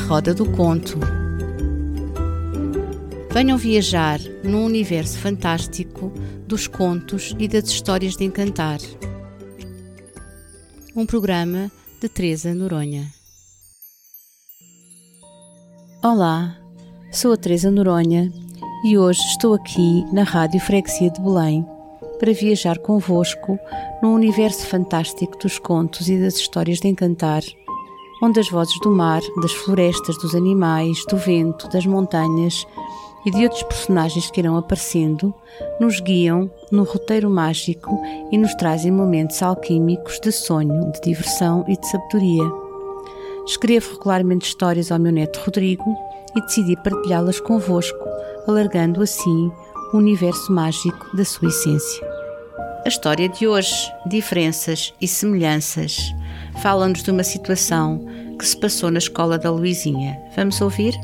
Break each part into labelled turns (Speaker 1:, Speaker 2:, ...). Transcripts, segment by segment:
Speaker 1: roda do conto. Venham viajar num universo fantástico dos contos e das histórias de encantar. Um programa de Teresa Noronha. Olá, sou a Teresa Noronha e hoje estou aqui na Rádio Freguesia de Belém para viajar convosco num universo fantástico dos contos e das histórias de encantar, onde as vozes do mar, das florestas, dos animais, do vento, das montanhas e de outros personagens que irão aparecendo, nos guiam no roteiro mágico e nos trazem momentos alquímicos de sonho, de diversão e de sabedoria. Escrevo regularmente histórias ao meu neto Rodrigo e decidi partilhá-las convosco, alargando assim o universo mágico da sua essência. A história de hoje, Diferenças e Semelhanças, fala-nos de uma situação que se passou na escola da Luizinha. Vamos ouvir?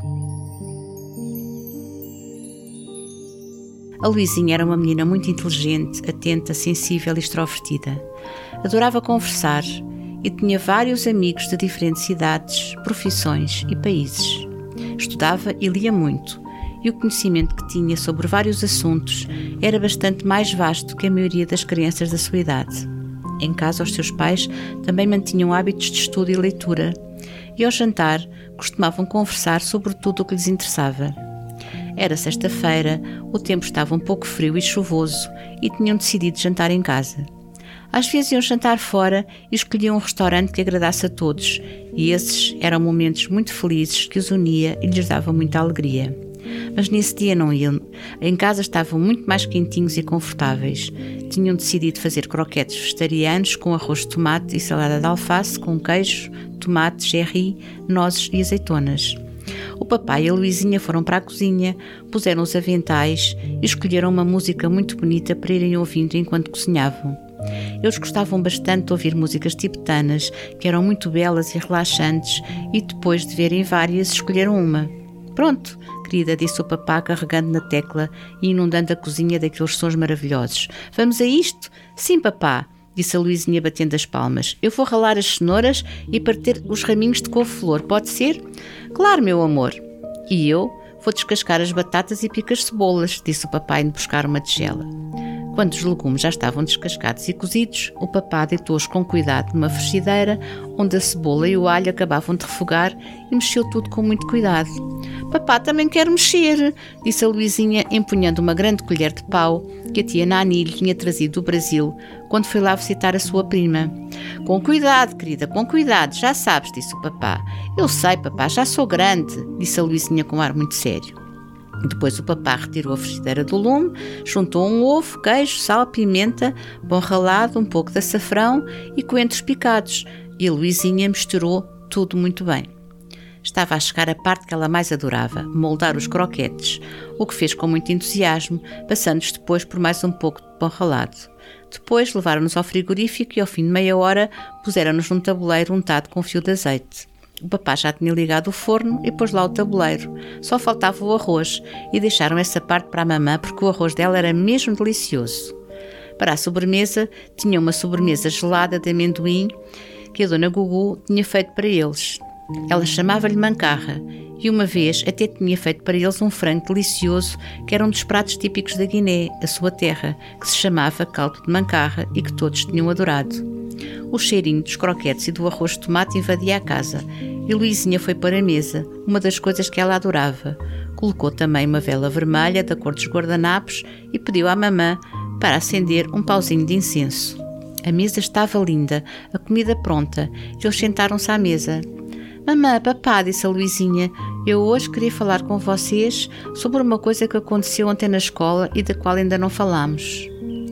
Speaker 1: A Luizinha era uma menina muito inteligente, atenta, sensível e extrovertida. Adorava conversar e tinha vários amigos de diferentes idades, profissões e países. Estudava e lia muito, e o conhecimento que tinha sobre vários assuntos era bastante mais vasto que a maioria das crianças da sua idade. Em casa, os seus pais também mantinham hábitos de estudo e leitura, e ao jantar costumavam conversar sobre tudo o que lhes interessava. Era sexta-feira, o tempo estava um pouco frio e chuvoso e tinham decidido jantar em casa. Às vezes iam jantar fora e escolhiam um restaurante que agradasse a todos, e esses eram momentos muito felizes que os unia e lhes dava muita alegria. Mas nesse dia não iam. Em casa estavam muito mais quentinhos e confortáveis. Tinham decidido fazer croquetes vegetarianos com arroz de tomate e salada de alface com queijo, tomate, cherry, nozes e azeitonas. O papai e a Luizinha foram para a cozinha, puseram os aventais e escolheram uma música muito bonita para irem ouvindo enquanto cozinhavam. Eles gostavam bastante de ouvir músicas tibetanas, que eram muito belas e relaxantes, e depois de verem várias, escolheram uma. Pronto, querida, disse o papá carregando na tecla e inundando a cozinha daqueles sons maravilhosos. Vamos a isto? Sim, papá, disse a Luizinha batendo as palmas. Eu vou ralar as cenouras e partir os raminhos de couve-flor, pode ser? Claro, meu amor. E eu vou descascar as batatas e pico as cebolas, disse o papá indo buscar uma tigela. Quando os legumes já estavam descascados e cozidos, o papá deitou-os com cuidado numa frigideira, onde a cebola e o alho acabavam de refogar, e mexeu tudo com muito cuidado. Papá também quer mexer, disse a Luizinha, empunhando uma grande colher de pau que a tia Nani lhe tinha trazido do Brasil, quando foi lá visitar a sua prima. Com cuidado, querida, com cuidado, já sabes, disse o papá. Eu sei, papá, já sou grande, disse a Luizinha com um ar muito sério. Depois o papá retirou a frigideira do lume, juntou um ovo, queijo, sal, pimenta, pão ralado, um pouco de açafrão e coentros picados, e a Luizinha misturou tudo muito bem. Estava a chegar a parte que ela mais adorava, moldar os croquetes, o que fez com muito entusiasmo, passando-os depois por mais um pouco de pão ralado. Depois levaram-nos ao frigorífico e ao fim de meia hora puseram-nos num tabuleiro untado com fio de azeite. O papá já tinha ligado o forno e pôs lá o tabuleiro. Só faltava o arroz e deixaram essa parte para a mamã porque o arroz dela era mesmo delicioso. Para a sobremesa, tinha uma sobremesa gelada de amendoim que a dona Gugu tinha feito para eles. Ela chamava-lhe mancarra e uma vez até tinha feito para eles um frango delicioso que era um dos pratos típicos da Guiné, a sua terra, que se chamava caldo de mancarra e que todos tinham adorado. O cheirinho dos croquetes e do arroz de tomate invadia a casa e Luizinha foi para a mesa, uma das coisas que ela adorava. Colocou também uma vela vermelha da cor dos guardanapos e pediu à mamã para acender um pauzinho de incenso. A mesa estava linda, a comida pronta e eles sentaram-se à mesa. Mamã, papá, disse a Luizinha, eu hoje queria falar com vocês sobre uma coisa que aconteceu ontem na escola e da qual ainda não falámos.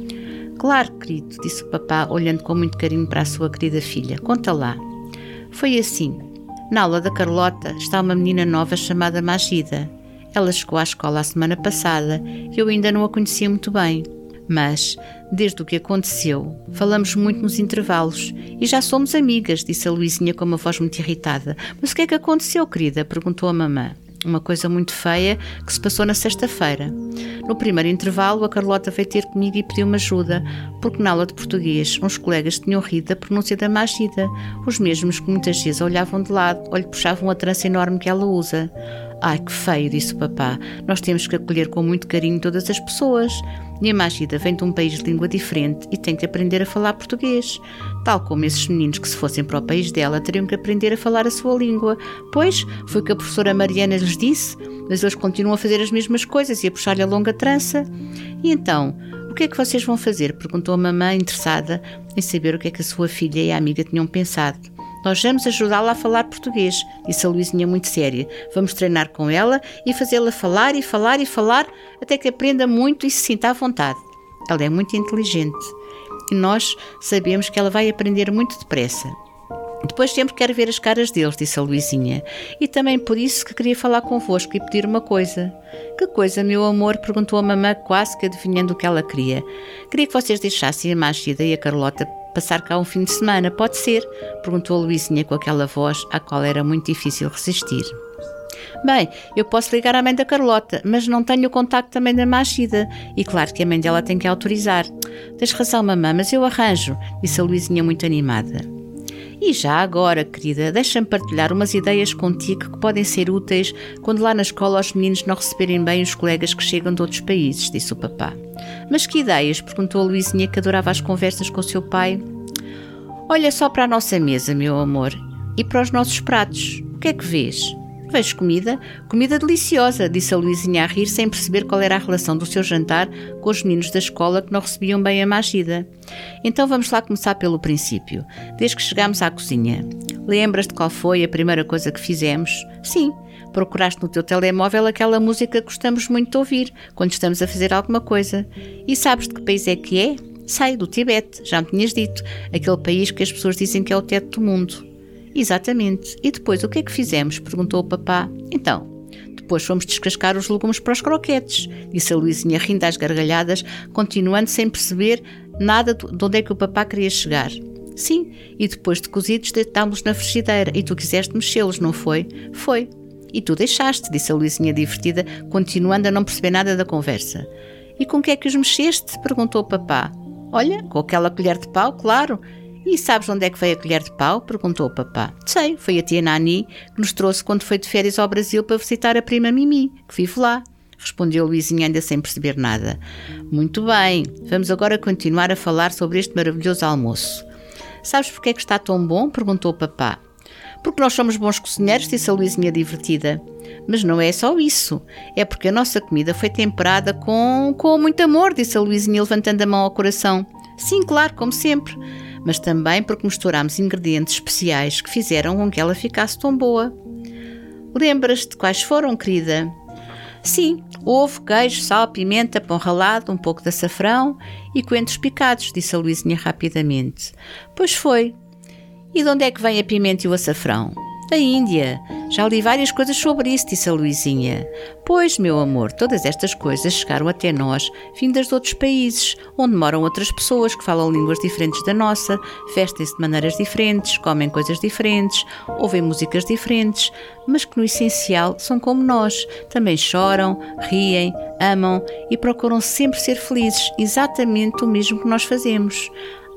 Speaker 1: Claro, querido, disse o papá, olhando com muito carinho para a sua querida filha. Conta lá. Foi assim. Na aula da Carlota está uma menina nova chamada Magida. Ela chegou à escola a semana passada e eu ainda não a conhecia muito bem. Mas, desde o que aconteceu, falamos muito nos intervalos e já somos amigas, disse a Luizinha com uma voz muito irritada. Mas o que é que aconteceu, querida? Perguntou a mamã. Uma coisa muito feia que se passou na sexta-feira. No primeiro intervalo, a Carlota veio ter comigo e pediu-me ajuda, porque na aula de português uns colegas tinham rido da pronúncia da Magida, os mesmos que muitas vezes a olhavam de lado ou lhe puxavam a trança enorme que ela usa. Ai, que feio, disse o papá. Nós temos que acolher com muito carinho todas as pessoas. E a Magida vem de um país de língua diferente e tem que aprender a falar português. Tal como esses meninos que, se fossem para o país dela, teriam que aprender a falar a sua língua. Pois, foi o que a professora Mariana lhes disse, mas eles continuam a fazer as mesmas coisas e a puxar-lhe a longa trança. E então, o que é que vocês vão fazer? Perguntou a mamã, interessada em saber o que é que a sua filha e a amiga tinham pensado. Nós vamos ajudá-la a falar português, disse a Luizinha muito séria. Vamos treinar com ela e fazê-la falar e falar e falar até que aprenda muito e se sinta à vontade. Ela é muito inteligente e nós sabemos que ela vai aprender muito depressa. Depois sempre quero ver as caras deles, disse a Luizinha. E também por isso que queria falar convosco e pedir uma coisa. Que coisa, meu amor? Perguntou a mamã, quase que adivinhando o que ela queria. Queria que vocês deixassem a Magida e a Carlota passar cá um fim de semana, pode ser? Perguntou a Luizinha com aquela voz à qual era muito difícil resistir. Bem, eu posso ligar à mãe da Carlota, mas não tenho o contacto também da Magida. E claro que a mãe dela tem que autorizar. Tens razão, mamã, mas eu arranjo, disse a Luizinha muito animada. E já agora, querida, deixa-me partilhar umas ideias contigo que podem ser úteis quando lá na escola os meninos não receberem bem os colegas que chegam de outros países, disse o papá. Mas que ideias? Perguntou a Luizinha, que adorava as conversas com o seu pai. Olha só para a nossa mesa, meu amor, e para os nossos pratos. O que é que vês? Vejo comida deliciosa, disse a Luizinha a rir sem perceber qual era a relação do seu jantar com os meninos da escola que não recebiam bem a Magida. Então vamos lá começar pelo princípio, desde que chegámos à cozinha. Lembras-te qual foi a primeira coisa que fizemos? Sim, procuraste no teu telemóvel aquela música que gostamos muito de ouvir quando estamos a fazer alguma coisa. E sabes de que país é que é? Sei, do Tibete, já me tinhas dito, aquele país que as pessoas dizem que é o teto do mundo. Exatamente. E depois o que é que fizemos? Perguntou o papá. Então, depois fomos descascar os legumes para os croquetes, disse a Luizinha rindo às gargalhadas, continuando sem perceber nada de onde é que o papá queria chegar. Sim, e depois de cozidos deitámos-los na frigideira e tu quiseste mexê-los, não foi? Foi. E tu deixaste, disse a Luizinha divertida, continuando a não perceber nada da conversa. E com que é que os mexeste? Perguntou o papá. Olha, com aquela colher de pau, claro. E sabes onde é que veio a colher de pau? Perguntou o papá. Sei, foi a tia Nani que nos trouxe quando foi de férias ao Brasil para visitar a prima Mimi, que vive lá. Respondeu Luizinha ainda sem perceber nada. Muito bem, vamos agora continuar a falar sobre este maravilhoso almoço. Sabes porque é que está tão bom? Perguntou o papá. Porque nós somos bons cozinheiros, disse a Luizinha divertida. Mas não é só isso. É porque a nossa comida foi temperada com muito amor, disse a Luizinha levantando a mão ao coração. Sim, claro, como sempre. Mas também porque misturámos ingredientes especiais que fizeram com que ela ficasse tão boa. Lembras-te quais foram, querida? Sim, ovo, queijo, sal, pimenta, pão ralado, um pouco de açafrão e coentros picados, disse a Luizinha rapidamente. Pois foi. E de onde é que vem a pimenta e o açafrão? Da Índia. Já li várias coisas sobre isso, disse a Luizinha. Pois, meu amor, todas estas coisas chegaram até nós, vindas de outros países, onde moram outras pessoas que falam línguas diferentes da nossa, vestem-se de maneiras diferentes, comem coisas diferentes, ouvem músicas diferentes, mas que no essencial são como nós. Também choram, riem, amam e procuram sempre ser felizes, exatamente o mesmo que nós fazemos.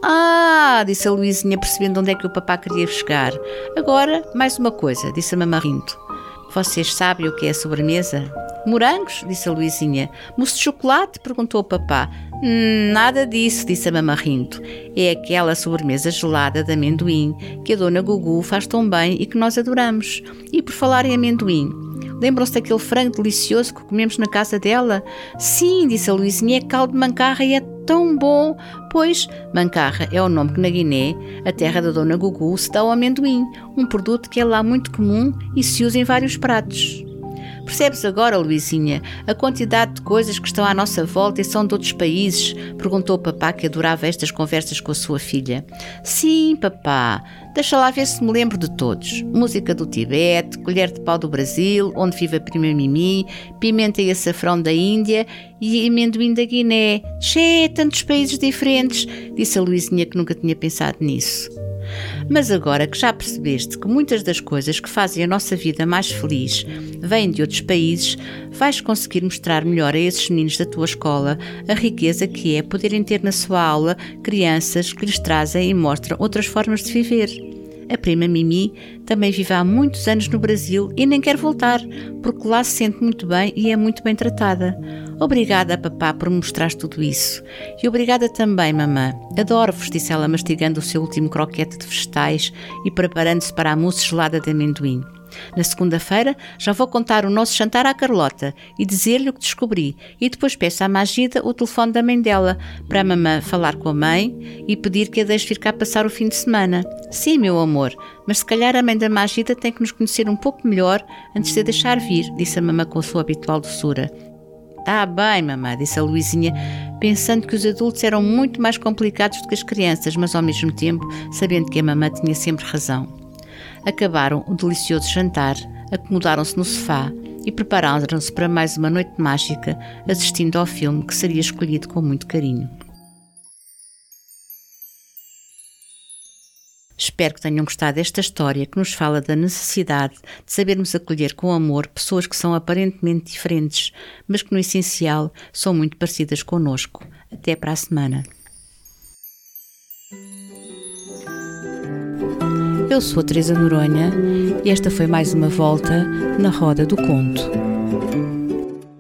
Speaker 1: Ah, disse a Luizinha, percebendo onde é que o papá queria chegar. Agora, mais uma coisa, disse a mamã rindo. Vocês sabem o que é a sobremesa? Morangos, disse a Luizinha. Mousse de chocolate? Perguntou o papá. Nada disso, disse a mamã rindo. É aquela sobremesa gelada de amendoim que a dona Gugu faz tão bem e que nós adoramos. E por falar em amendoim, lembram-se daquele frango delicioso que comemos na casa dela? Sim, disse a Luizinha, é caldo de mancarra e é tão bom. Pois, mancarra é o nome que na Guiné, a terra da dona Gugu, se dá ao amendoim, um produto que é lá muito comum e se usa em vários pratos. Percebes agora, Luizinha, a quantidade de coisas que estão à nossa volta e são de outros países? Perguntou o papá, que adorava estas conversas com a sua filha. Sim, papá, deixa lá ver se me lembro de todos. Música do Tibete, colher de pau do Brasil, onde vive a prima Mimi, pimenta e açafrão da Índia e amendoim da Guiné. Tantos países diferentes, disse a Luizinha, que nunca tinha pensado nisso. Mas agora que já percebeste que muitas das coisas que fazem a nossa vida mais feliz vêm de outros países, vais conseguir mostrar melhor a esses meninos da tua escola a riqueza que é poderem ter na sua aula crianças que lhes trazem e mostram outras formas de viver. A prima Mimi também vive há muitos anos no Brasil e nem quer voltar, porque lá se sente muito bem e é muito bem tratada. Obrigada, papá, por me mostrar tudo isso. E obrigada também, mamã. Adoro-vos, disse ela mastigando o seu último croquete de vegetais e preparando-se para a mousse gelada de amendoim. Na segunda-feira já vou contar o nosso jantar à Carlota e dizer-lhe o que descobri, e depois peço à Magida o telefone da mãe dela para a mamã falar com a mãe e pedir que a deixe vir cá passar o fim de semana. Sim, meu amor, mas se calhar a mãe da Magida tem que nos conhecer um pouco melhor antes de a deixar vir, disse a mamã com a sua habitual doçura. Tá bem, mamã, disse a Luizinha, pensando que os adultos eram muito mais complicados do que as crianças, mas ao mesmo tempo sabendo que a mamã tinha sempre razão. Acabaram o delicioso jantar, acomodaram-se no sofá e prepararam-se para mais uma noite mágica, assistindo ao filme que seria escolhido com muito carinho. Espero que tenham gostado desta história que nos fala da necessidade de sabermos acolher com amor pessoas que são aparentemente diferentes, mas que no essencial são muito parecidas connosco. Até para a semana. Eu sou a Teresa Noronha e esta foi mais uma volta na Roda do Conto.